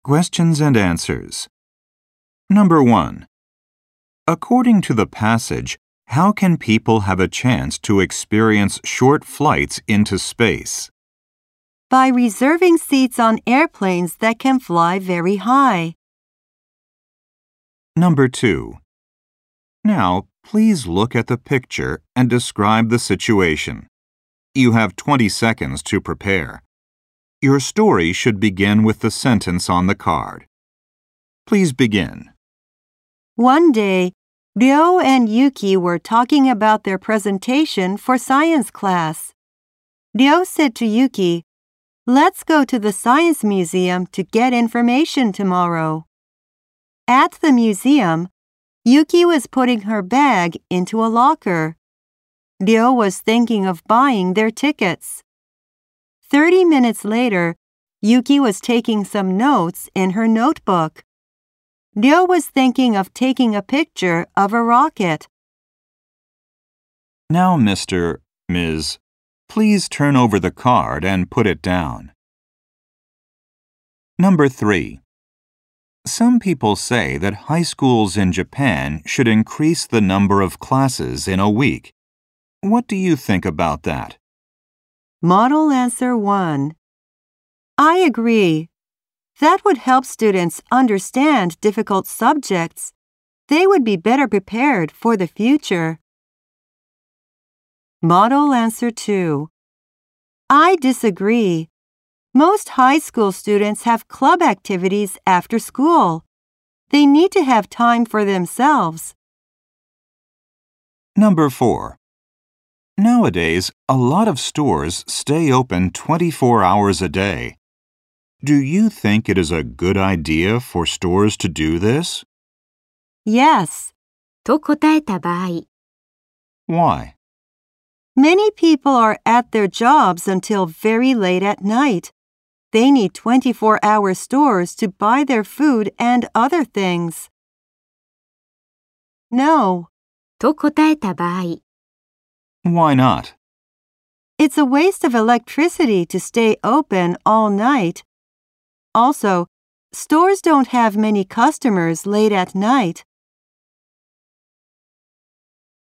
Questions and answers. Number 1. According to the passage, how can people have a chance to experience short flights into space? By reserving seats on airplanes that can fly very high. Number 2. Now, please look at the picture and describe the situation. You have 20 seconds to prepare. Your story should begin with the sentence on the card. Please begin. One day, Ryo and Yuki were talking about their presentation for science class. Ryo said to Yuki, "Let's go to the science museum to get information tomorrow." At the museum, Yuki was putting her bag into a locker. Ryo was thinking of buying their tickets. 30 minutes later, Yuki was taking some notes in her notebook. Ryo was thinking of taking a picture of a rocket. Now, Ms., please turn over the card and put it down. Number 3. Some people say that high schools in Japan should increase the number of classes in a week. What do you think about that? Model answer 1. I agree. That would help students understand difficult subjects. They would be better prepared for the future. Model answer 2. I disagree. Most high school students have club activities after school. They need to have time for themselves. Number 4. Nowadays, a lot of stores stay open 24 hours a day. Do you think it is a good idea for stores to do this? Yes. と答えた場合、 Why? Many people are at their jobs until very late at night. They need 24-hour stores to buy their food and other things. No. と答えた場合、 Why not? It's a waste of electricity to stay open all night. Also, stores don't have many customers late at night.